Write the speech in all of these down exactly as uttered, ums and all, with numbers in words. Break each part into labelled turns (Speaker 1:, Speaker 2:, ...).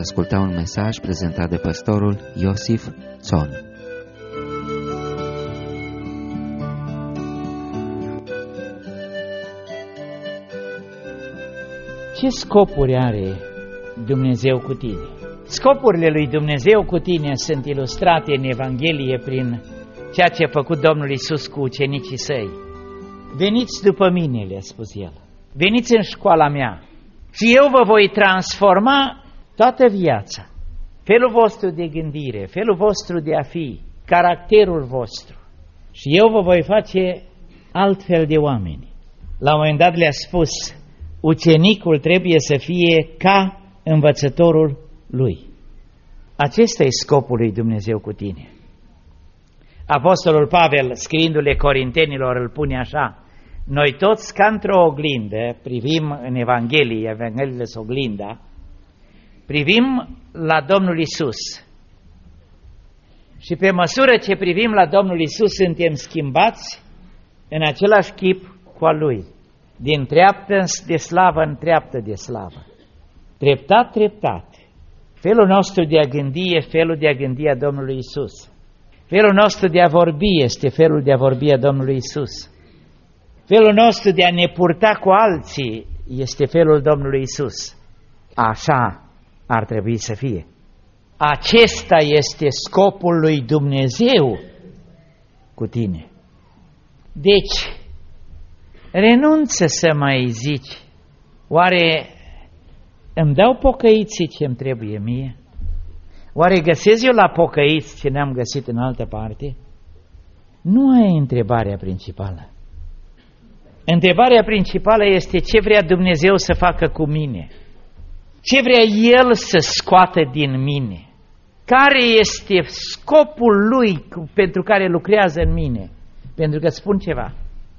Speaker 1: asculta un mesaj prezentat de pastorul Iosif Țon.
Speaker 2: Ce scopuri are Dumnezeu cu tine? Scopurile lui Dumnezeu cu tine sunt ilustrate în Evanghelie prin ceea ce a făcut Domnul Iisus cu ucenicii săi. Veniți după mine, le-a spus El. Veniți în școala mea și eu vă voi transforma toată viața, felul vostru de gândire, felul vostru de a fi, caracterul vostru. Și eu vă voi face altfel de oameni. La un moment dat le-a spus, ucenicul trebuie să fie ca învățătorul lui. Acesta e scopul lui Dumnezeu cu tine. Apostolul Pavel, scriindu-le Corintenilor, îl pune așa: noi toți, ca într-o oglindă, privim în Evanghelie, Evangheliile sunt oglinda, privim la Domnul Iisus. Și pe măsură ce privim la Domnul Iisus, suntem schimbați în același chip cu al Lui. Din treaptă de slavă în treaptă de slavă. Treptat, treptat. Felul nostru de a gândi e felul de a gândi a Domnului Iisus. Felul nostru de a vorbi este felul de a vorbi a Domnului Iisus. Felul nostru de a ne purta cu alții este felul Domnului Iisus. Așa ar trebui să fie. Acesta este scopul lui Dumnezeu cu tine. Deci, renunță să mai zici, oare îmi dau pocăiții ce-mi trebuie mie? Oare găsesc eu la pocăiți ce n-am găsit în altă parte? Nu ai întrebarea principală. Întrebarea principală este ce vrea Dumnezeu să facă cu mine? Ce vrea El să scoată din mine? Care este scopul Lui pentru care lucrează în mine? Pentru că spun ceva.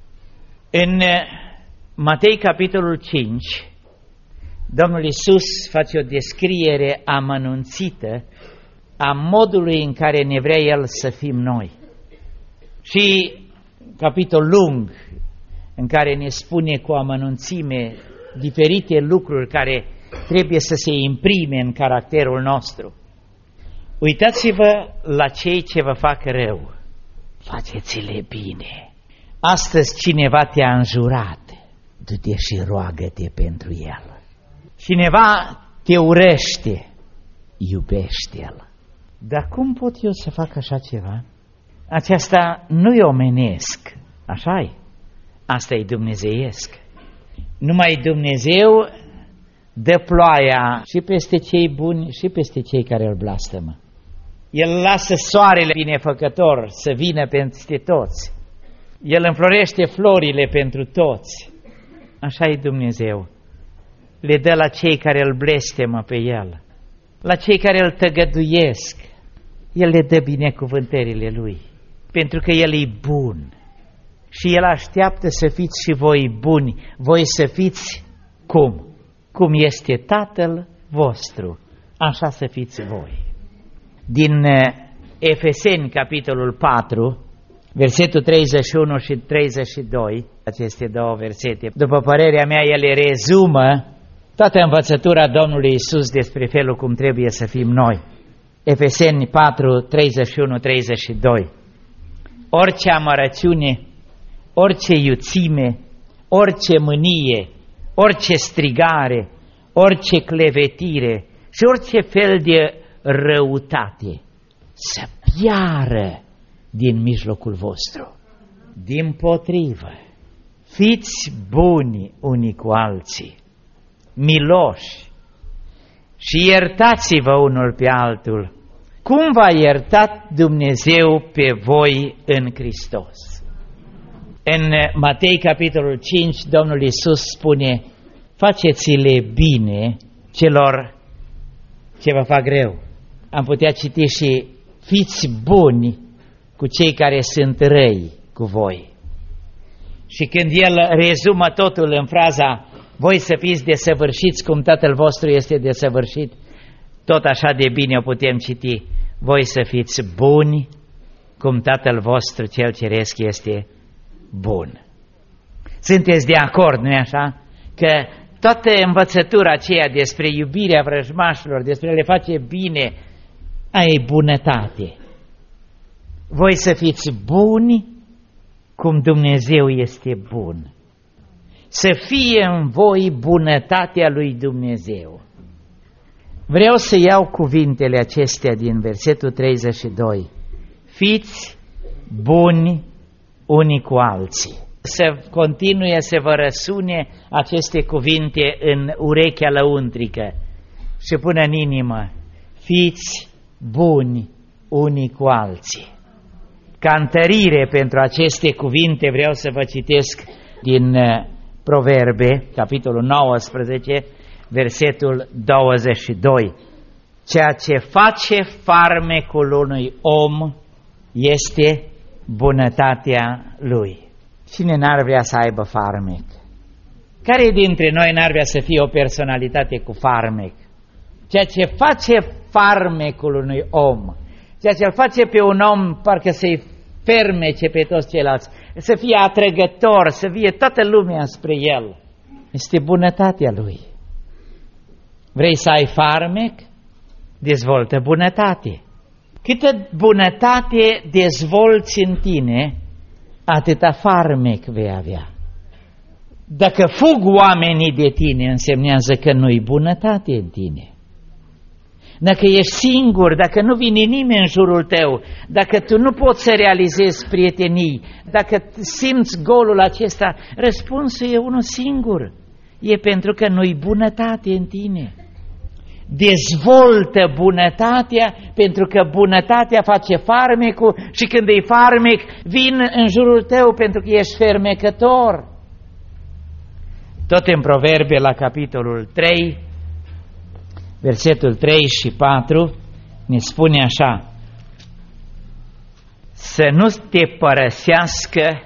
Speaker 2: În Matei, capitolul cinci, Domnul Iisus face o descriere amănunțită a modului în care ne vrea El să fim noi. Și capitol lung în care ne spune cu amănunțime diferite lucruri care trebuie să se imprime în caracterul nostru. Uitați-vă la cei ce vă fac rău. Faceți-le bine. Astăzi cineva te-a înjurat, du-te și roagă-te pentru el. Cineva te urăște, iubește-l. Dar cum pot eu să fac așa ceva? Aceasta nu-i omenesc, așa-i? Asta e dumnezeiesc. Numai Dumnezeu dă ploaia și peste cei buni și peste cei care îl blastămă. El lasă soarele binefăcător să vină peste toți. El înflorește florile pentru toți. Așa e Dumnezeu. Le dă la cei care îl blestemă pe El, la cei care îl tăgăduiesc. El le dă binecuvântările Lui, pentru că El e bun. Și El așteaptă să fiți și voi buni, voi să fiți cum? Cum este Tatăl vostru, așa să fiți voi. Din Efeseni, capitolul patru, versetul treizeci și unu și treizeci și doi, aceste două versete, după părerea mea, ele rezumă toată învățătura Domnului Iisus despre felul cum trebuie să fim noi. Efeseni patru, treizeci și unu treizeci și doi. Orice amărăciune, orice iuțime, orice mânie, orice strigare, orice clevetire și orice fel de răutate să piară din mijlocul vostru. Dimpotrivă, fiți buni unii cu alții, miloși și iertați-vă unul pe altul, cum v-a iertat Dumnezeu pe voi în Hristos. În Matei, capitolul cinci, Domnul Iisus spune, faceți-le bine celor ce vă fac rău. Am putea citi și fiți buni cu cei care sunt răi cu voi. Și când El rezumă totul în fraza, voi să fiți desăvârșiți cum Tatăl vostru este desăvârșit, tot așa de bine o putem citi, voi să fiți buni cum Tatăl vostru cel ceresc este bun. Sunteți de acord, nu-i așa? Că toată învățătura aceea despre iubirea vrăjmașilor, despre a le face bine, aia e bunătate. Voi să fiți buni cum Dumnezeu este bun. Să fie în voi bunătatea lui Dumnezeu. Vreau să iau cuvintele acestea din versetul treizeci și doi. Fiți buni unii cu alții. Să continue să vă răsune aceste cuvinte în urechea lăuntrică și până în inimă. Fiți buni unii cu alții. Ca întărire pentru aceste cuvinte vreau să vă citesc din Proverbe, capitolul nouăsprezece, versetul douăzeci și doi. Ceea ce face farmecul unui om este bunătatea lui. Cine n-ar vrea să aibă farmec? Care dintre noi n-ar vrea să fie o personalitate cu farmec? Ceea ce face farmecul unui om, ceea ce îl face pe un om parcă să-i fermece pe toți ceilalți, să fie atrăgător, să fie toată lumea spre el, este bunătatea lui. Vrei să ai farmec? Dezvoltă bunătate. Câtă bunătate dezvolți în tine, atâta farmec vei avea. Dacă fug oamenii de tine, însemnează că nu-i bunătate în tine. Dacă ești singur, dacă nu vine nimeni în jurul tău, dacă tu nu poți să realizezi prietenii, dacă simți golul acesta, răspunsul e unul singur. E pentru că nu-i bunătate în tine. Dezvoltă bunătatea, pentru că bunătatea face farmecul și când e farmec, vin în jurul tău pentru că ești fermecător. Tot în Proverbe, la capitolul trei, versetul trei și patru, ne spune așa: să nu te părăsească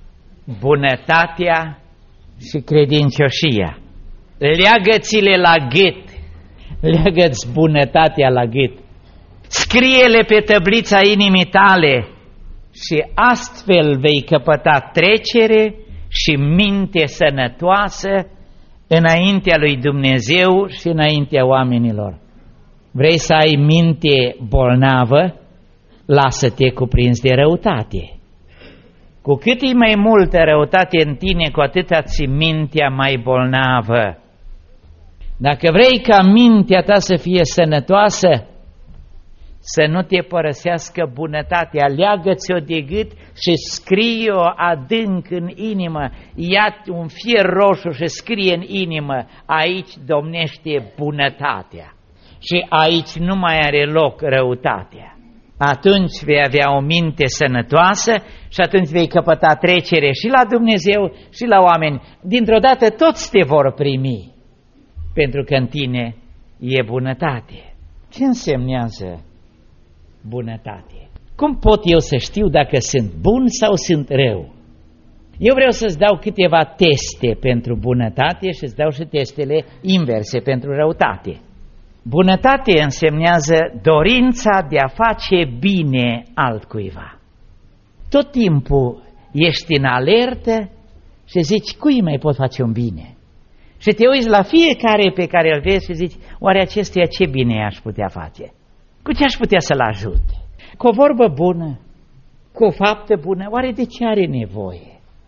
Speaker 2: bunătatea și credincioșia. Leagă-ți-le la gât, leagă-ți bunătatea la gât, scrie-le pe tăblița inimii tale și astfel vei căpăta trecere și minte sănătoasă înaintea lui Dumnezeu și înaintea oamenilor. Vrei să ai minte bolnavă? Lasă-te cuprins de răutate. Cu cât e mai multă răutate în tine, cu atâta ți mintea mai bolnavă. Dacă vrei ca mintea ta să fie sănătoasă, să nu te părăsească bunătatea, leagă-ți-o de gât și scrie-o adânc în inimă, ia un fier roșu și scrie în inimă: aici domnește bunătatea și aici nu mai are loc răutatea. Atunci vei avea o minte sănătoasă și atunci vei căpăta trecere și la Dumnezeu și la oameni. Dintr-o dată toți te vor primi, pentru că în tine e bunătate. Ce însemnează bunătate? Cum pot eu să știu dacă sunt bun sau sunt rău? Eu vreau să-ți dau câteva teste pentru bunătate și îți dau și testele inverse pentru răutate. Bunătate însemnează dorința de a face bine altcuiva. Tot timpul ești în alertă și zici: cui mai pot face un bine? Și te uiți la fiecare pe care îl vezi și zici: oare acestuia ce bine aș putea face? Cu ce aș putea să-l ajut? Cu o vorbă bună? Cu o faptă bună? Oare de ce are nevoie?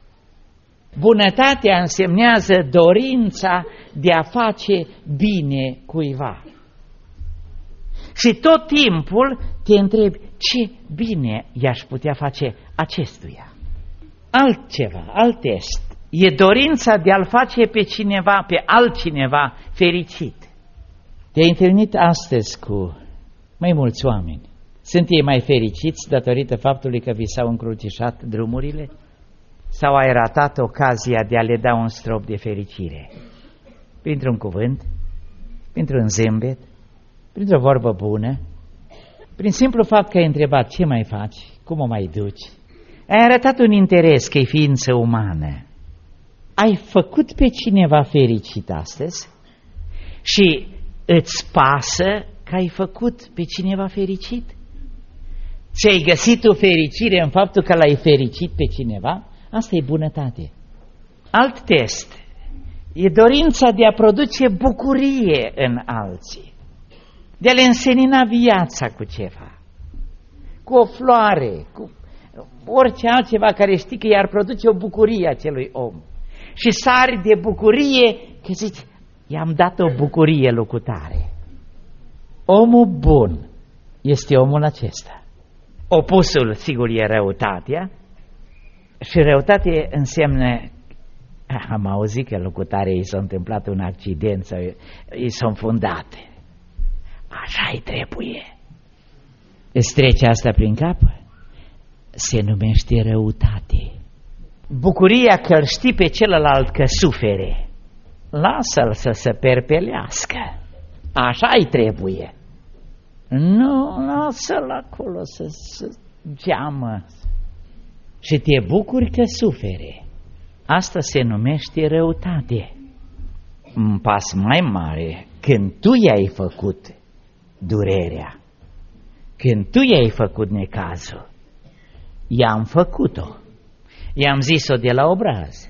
Speaker 2: Bunătatea însemnează dorința de a face bine cuiva. Și tot timpul te întrebi: ce bine i-aș putea face acestuia? Altceva, alt test, e dorința de a-l face pe cineva, pe altcineva fericit. Te-ai întâlnit astăzi cu mai mulți oameni. Sunt ei mai fericiți datorită faptului că vi s-au încrucișat drumurile? Sau ai ratat ocazia de a le da un strop de fericire? Printr-un cuvânt, printr-un zâmbet, printr-o vorbă bună, prin simplu fapt că ai întrebat: ce mai faci, cum o mai duci? Ai arătat un interes că e ființă umană. Ai făcut pe cineva fericit astăzi și îți pasă că ai făcut pe cineva fericit? Și ai găsit o fericire în faptul că l-ai fericit pe cineva? Asta e bunătate. Alt test E dorința de a produce bucurie în alții, de a le însenina viața cu ceva, cu o floare, cu orice altceva care știi că i-ar produce o bucurie acelui om. Și sari de bucurie că zici, i-am dat o bucurie lucutare. Omul bun este omul acesta. Opusul, sigur, e răutatea și răutatea înseamnă, am auzit că lucutare i s-a întâmplat un accident sau i s-a înfundate. Așa-i trebuie. Îți trece asta prin cap? Se numește răutate. Bucuria că îl știi pe celălalt că sufere, lasă-l să se perpelească. Așa-i trebuie. Nu, lasă-l acolo să se geamă. Și te bucuri că sufere. Asta se numește răutate. Un pas mai mare, când tu i-ai făcut durerea, când tu i-ai făcut necazul, i-am făcut-o, i-am zis-o de la obraz,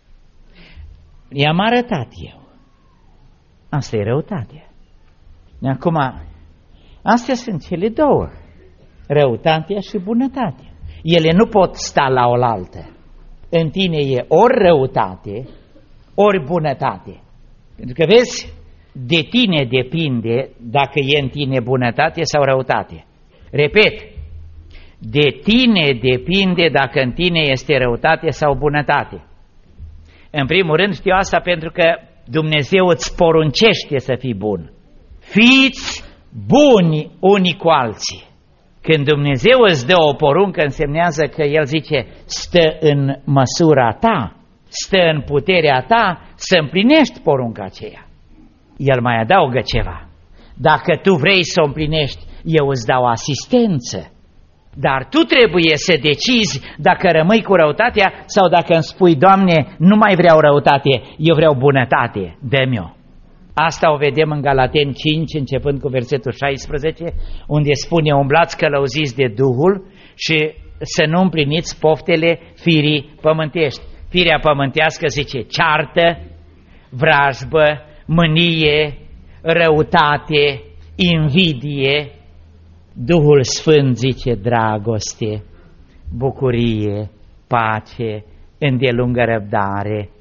Speaker 2: i-am arătat eu. Asta e răutatea. Acum, astea sunt cele două, răutatea și bunătatea. Ele nu pot sta la oaltă. În tine e ori răutate, ori bunătate. Pentru că vezi, de tine depinde dacă e în tine bunătate sau răutate. Repet, de tine depinde dacă în tine este răutate sau bunătate. În primul rând știu asta pentru că Dumnezeu îți poruncește să fii bun. Fiți buni unii cu alții. Când Dumnezeu îți dă o poruncă, însemnează că El zice, stă în măsura ta, stă în puterea ta să împlinești porunca aceea. El mai adaugă ceva. Dacă tu vrei să o împlinești, eu îți dau asistență. Dar tu trebuie să decizi dacă rămâi cu răutatea sau dacă îmi spui, Doamne, nu mai vreau răutate, eu vreau bunătate, dă-mi-o. Asta o vedem în Galateni cinci, începând cu versetul șaisprezece, unde spune, umblați călăuziți de Duhul și să nu împliniți poftele firii pământești. Firea pământească zice ceartă, vrajbă, mânie, răutate, invidie. Duhul Sfânt zice dragoste, bucurie, pace, îndelungă răbdare,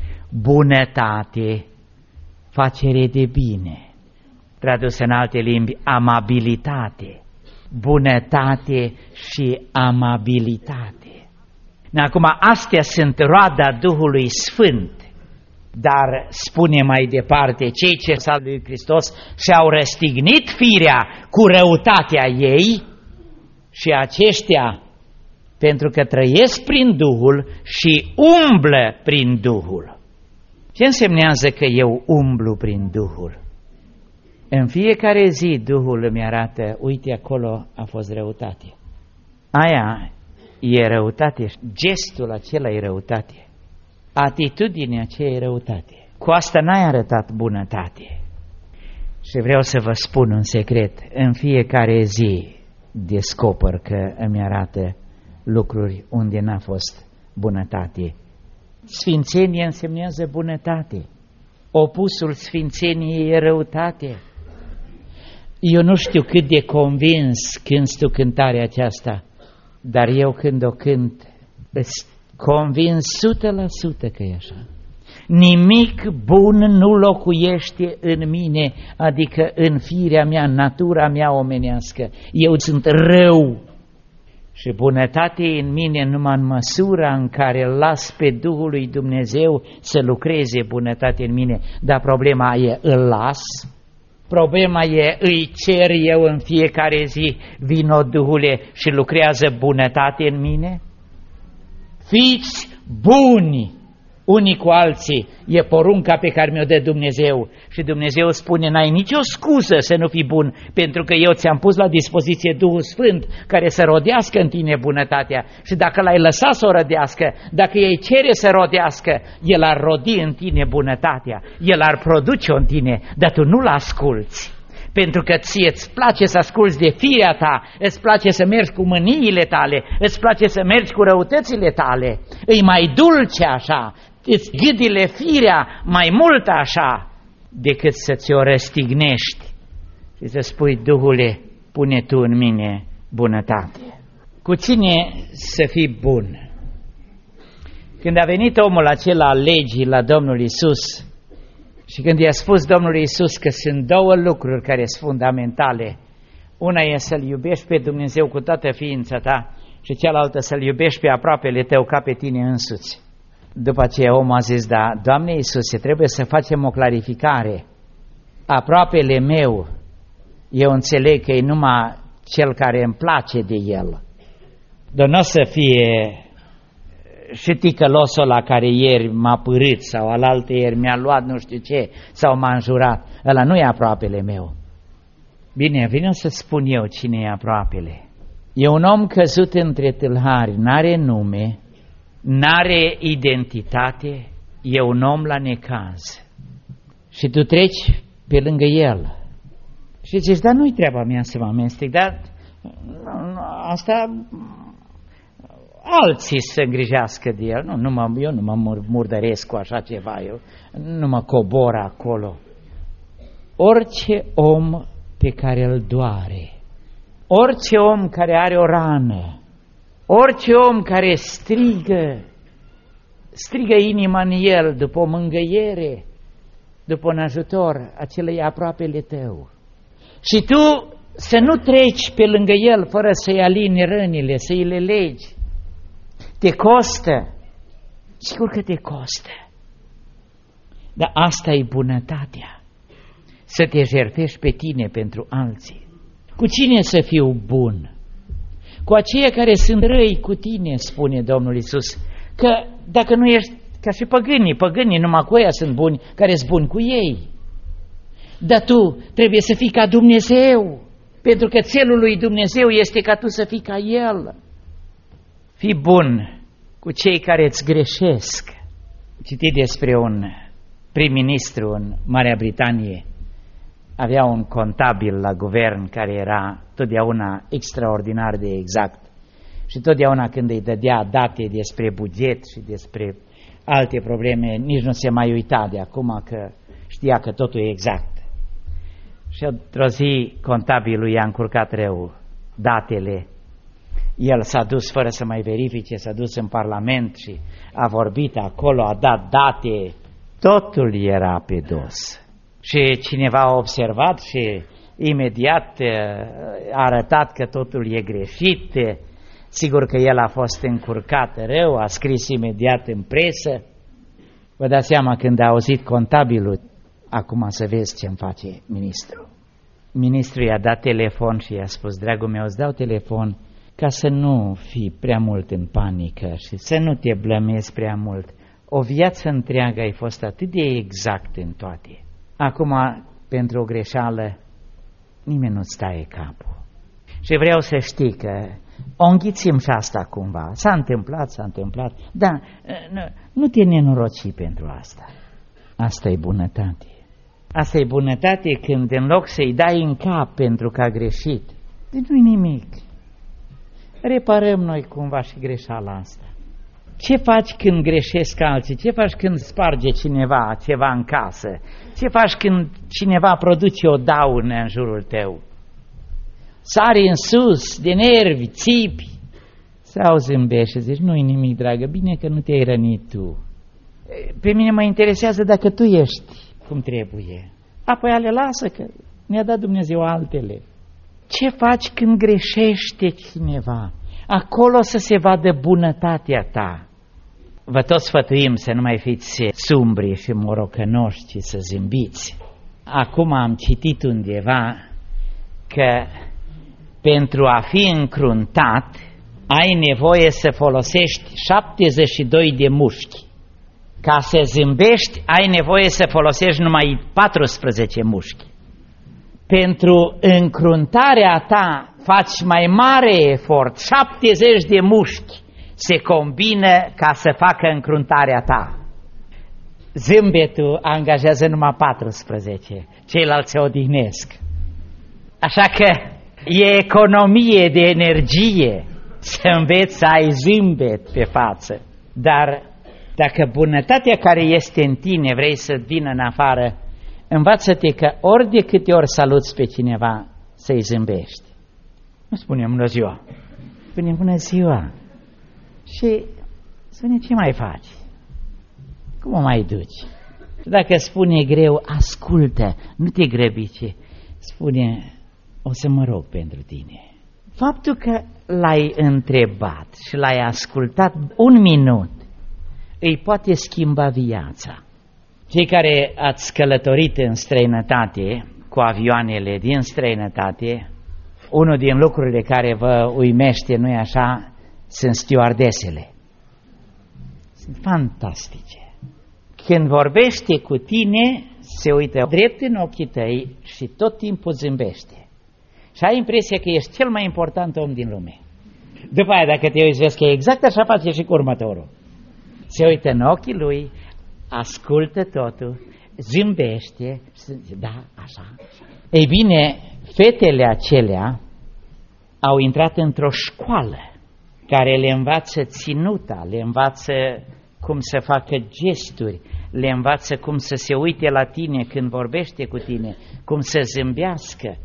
Speaker 2: bunătate, facere de bine, tradus în alte limbi, amabilitate, bunătate și amabilitate. Acum, astea sunt roada Duhului Sfânt, dar spune mai departe, cei ce s-au lui Hristos și-au răstignit firea cu răutatea ei și aceștia, pentru că trăiesc prin Duhul și umblă prin Duhul. Ce însemnează că eu umblu prin Duhul? În fiecare zi Duhul îmi arată, uite acolo a fost răutate. Aia e răutate, gestul acela e răutate, atitudinea aceea e răutate. Cu asta n-ai arătat bunătate. Și vreau să vă spun un secret, în fiecare zi descoper că îmi arată lucruri unde n-a fost bunătate. Sfințenie însemnează bunătate. Opusul sfințeniei e răutate. Eu nu știu cât de convins cânti tu cântarea aceasta, dar eu când o cânt, îți convins sută la sută că e așa. Nimic bun nu locuiește în mine, adică în firea mea, în natura mea omenească. Eu sunt rău. Și bunătatea e în mine numai în măsura în care las pe Duhul lui Dumnezeu să lucreze bunătatea în mine. Dar problema e, îl las? Problema e, îi cer eu în fiecare zi, vino Duhule și lucrează bunătate în mine? Fiți buni unii cu alții, e porunca pe care mi-o dă Dumnezeu. Și Dumnezeu spune, n-ai nicio scuză să nu fii bun, pentru că eu ți-am pus la dispoziție Duhul Sfânt care să rodească în tine bunătatea. Și dacă l-ai lăsat să o rodească, dacă ei cere să rodească, El ar rodi în tine bunătatea, El ar produce-o în tine, dar tu nu-l asculți. Pentru că ție îți place să asculți de firea ta, îți place să mergi cu mâniile tale, îți place să mergi cu răutățile tale, îi mai dulce așa. îți gâdile firea mai mult așa decât să ți-o răstignești și să spui, Duhule, pune Tu în mine bunătate. Cu cine să fii bun? Când a venit omul acela al legii la Domnul Iisus și când i-a spus Domnul Iisus că sunt două lucruri care sunt fundamentale, una e să-L iubești pe Dumnezeu cu toată ființa ta și cealaltă să-L iubești pe aproapele tău ca pe tine însuți. După aceea omul a zis, da, Doamne Iisuse, trebuie să facem o clarificare. Aproapele meu, eu înțeleg că e numai cel care îmi place de el. Dar nu o să fie și ticălosul ăla care ieri m-a pârât sau alaltă ieri mi-a luat nu știu ce sau m-a înjurat. Ăla nu e aproapele meu. Bine, vine să spun eu cine e aproapele. E un om căzut între tâlhari, n-are nume, n-are identitate, e un om la necaz. Și tu treci pe lângă el. Și zici, dar nu-i treaba mea să mă amestec, dar asta alții să îngrijească de el. Nu, nu mă, eu nu mă murdăresc cu așa ceva, eu nu mă cobor acolo. Orice om pe care îl doare, orice om care are o rană, orice om care strigă, strigă inima în el după o mângâiere, după un ajutor, acela e aproapele tău. Și tu să nu treci pe lângă el fără să-i alini rănile, să-i le legi. Te costă. Sigur că te costă. Dar asta e bunătatea. Să te jertfești pe tine pentru alții. Cu cine să fiu bun? Cu aceia care sunt răi cu tine, spune Domnul Iisus. Că dacă nu ești ca și păgânii, păgânii numai cu ăia sunt buni, care sunt buni cu ei. Dar tu trebuie să fii ca Dumnezeu, pentru că țelul lui Dumnezeu este ca tu să fii ca El. Fii bun cu cei care îți greșesc. Citi despre un prim-ministru în Marea Britanie. Avea un contabil la guvern care era totdeauna extraordinar de exact. Și totdeauna când îi dădea date despre buget și despre alte probleme, nici nu se mai uita de acum că știa că totul e exact. Și într-o zi contabilul i-a încurcat rău datele. El s-a dus fără să mai verifice, s-a dus în Parlament și a vorbit acolo, a dat date, totul era pe dos. Și cineva a observat și imediat a arătat că totul e greșit. Sigur că el a fost încurcat rău, a scris imediat în presă. Vă dați seama când a auzit contabilul, acum să vezi ce-mi face ministrul. Ministrul i-a dat telefon și i-a spus, dragul meu, îți dau telefon ca să nu fii prea mult în panică și să nu te blămezi prea mult. O viață întreagă ai fost atât de exact în toate. Acum, pentru o greșeală, nimeni nu-ți taie capul. Și vreau să știi că o înghițim și asta cumva. S-a întâmplat, s-a întâmplat, dar nu, nu te nenoroci pentru asta. Asta e bunătate. Asta e bunătate când în loc să-i dai în cap pentru că a greșit, deci nu-i nimic. Reparăm noi cumva și greșeala asta. Ce faci când greșesc alții? Ce faci când sparge cineva ceva în casă? Ce faci când cineva produce o daună în jurul tău? Sari în sus, de nervi, țipi, sau zâmbești și zici, nu-i nimic, dragă, bine că nu te-ai rănit tu. Pe mine mă interesează dacă tu ești cum trebuie. Apoi ale lasă că ne-a dat Dumnezeu altele. Ce faci când greșește cineva? Acolo să se vadă bunătatea ta. Vă tot sfătuim să nu mai fiți sumbri și morocănoși, ci să zâmbiți. Acum am citit undeva că pentru a fi încruntat ai nevoie să folosești șaptezeci și doi de mușchi. Ca să zâmbești ai nevoie să folosești numai paisprezece mușchi. Pentru încruntarea ta faci mai mare efort, șaptezeci de mușchi se combină ca să facă încruntarea ta. Zâmbetul angajează numai paisprezece, ceilalți se odihnesc. Așa că e economie de energie să înveți să ai zâmbet pe față, dar Dacă bunătatea care este în tine vrei să vină în afară, învață-te că ori de câte ori saluți pe cineva, să-i zâmbești. Nu spune bună ziua, spune bună ziua. Și spune ce mai faci? Cum o mai duci? Și dacă spune greu, ascultă, nu te grăbi, ce spune, o să mă rog pentru tine. Faptul că l-ai întrebat și l-ai ascultat un minut, îi poate schimba viața. Cei care ați călătorit în străinătate, cu avioanele din străinătate, unul din lucrurile care vă uimește, nu-i așa, sunt stewardesele. Sunt fantastice. Când vorbește cu tine, se uită drept în ochii tăi și tot timpul zâmbește. Și ai impresia că ești cel mai important om din lume. După aia, dacă te uiți, vezi că exact așa face și cu următorul. Se uită în ochii lui, ascultă totul, zâmbește și zice, da, așa, așa. Ei bine, fetele acelea au intrat într-o școală care le învață ținuta, le învață cum să facă gesturi, le învață cum să se uite la tine când vorbește cu tine, cum să zâmbească.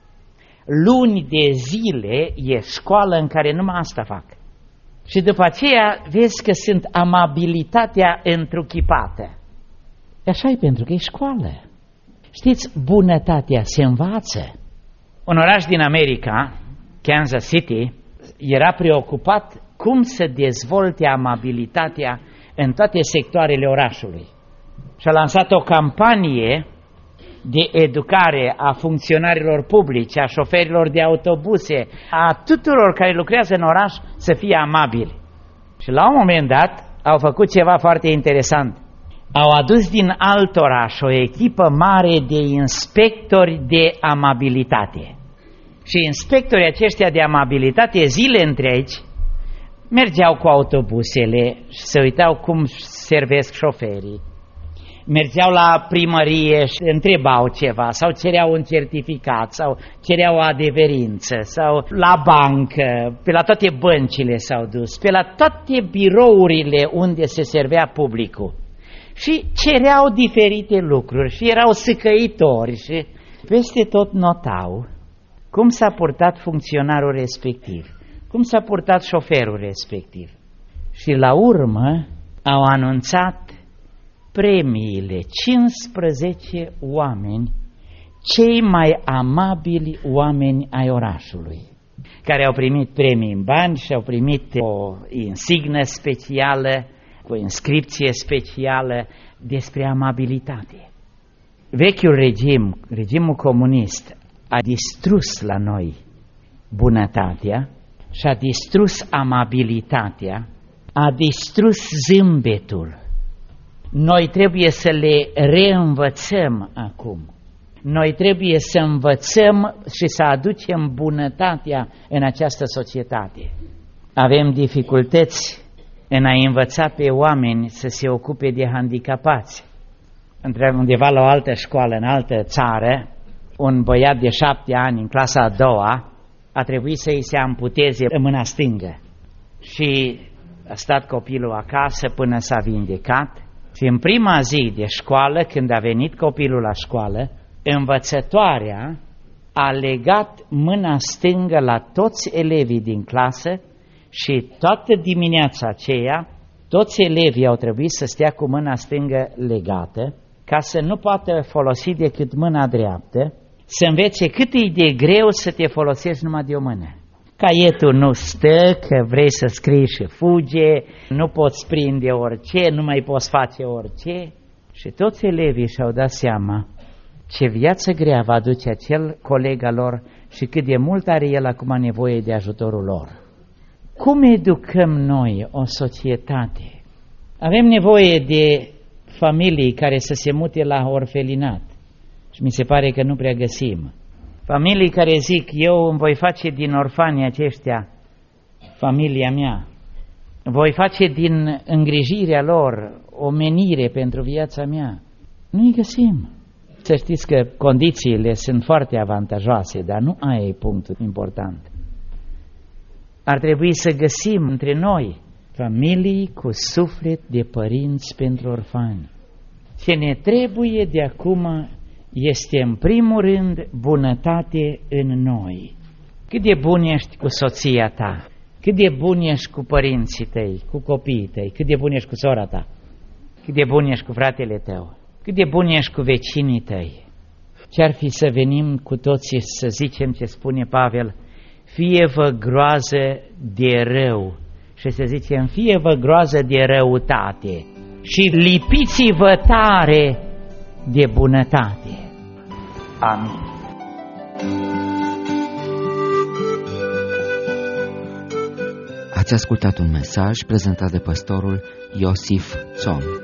Speaker 2: Luni de zile e școală în care numai asta fac. Și după aceea vezi că sunt amabilitatea întruchipată. Așa e, pentru că e școală. Știți, bunătatea se învață. Un oraș din America, Kansas City, era preocupat cum să dezvolte amabilitatea în toate sectoarele orașului. Și a lansat o campanie de educare a funcționarilor publici, a șoferilor de autobuse, a tuturor care lucrează în oraș să fie amabili. Și la un moment dat au făcut ceva foarte interesant. Au adus din alt oraș o echipă mare de inspectori de amabilitate. Și inspectorii aceștia de amabilitate zile întregi mergeau cu autobusele și se uitau cum servesc șoferii. Mergeau la primărie și întrebau ceva sau cereau un certificat sau cereau o adeverință sau la bancă, pe la toate băncile s-au dus, pe la toate birourile unde se servea publicul și cereau diferite lucruri și erau săcăitori și peste tot notau cum s-a purtat funcționarul respectiv, cum s-a purtat șoferul respectiv. Și la urmă au anunțat premiile, cincisprezece oameni, cei mai amabili oameni ai orașului, care au primit premii în bani și au primit o insignă specială, cu o inscripție specială despre amabilitate. Vechiul regim, regimul comunist, a distrus la noi bunătatea și a distrus amabilitatea, a distrus zâmbetul. Noi trebuie să le reînvățăm acum. Noi trebuie să învățăm și să aducem bunătatea în această societate. Avem dificultăți în a învăța pe oameni să se ocupe de handicapați. Undeva la o altă școală, în altă țară, un băiat de șapte ani, în clasa a doua, a trebuit să îi se amputeze mâna stângă. Și a stat copilul acasă până s-a vindecat. Și în prima zi de școală, când a venit copilul la școală, învățătoarea a legat mâna stângă la toți elevii din clasă și toată dimineața aceea, toți elevii au trebuit să stea cu mâna stângă legată, ca să nu poată folosi decât mâna dreaptă, să învețe cât e de greu să te folosești numai de o mână. Caietul nu stă, că vrei să scrii și fuge, nu poți prinde orice, nu mai poți face orice. Și toți elevii și-au dat seama ce viață grea va duce acel coleg al lor și cât de mult are el acum nevoie de ajutorul lor. Cum educăm noi o societate? Avem nevoie de familii care să se mute la orfelinat și mi se pare că nu prea găsim. Familii care zic, eu îmi voi face din orfanii aceștia familia mea, voi face din îngrijirea lor o menire pentru viața mea. Nu-i găsim. Să știți că condițiile sunt foarte avantajoase, dar nu aia e punctul important. Ar trebui să găsim între noi familii cu suflet de părinți pentru orfani. Ce ne trebuie de acum este în primul rând bunătate în noi. Cât de bun ești cu soția ta, cât de bun ești cu părinții tăi, cu copiii tăi, cât de bun ești cu sora ta, cât de bun ești cu fratele tău, cât de bun ești cu vecinii tăi. Ce-ar fi să venim cu toții să zicem ce spune Pavel, fie-vă groază de rău, și să zicem fie-vă groază de răutate și lipiți-vă tare de bunătate. Amin.
Speaker 1: Ați ascultat un mesaj prezentat de pastorul Iosif Țon.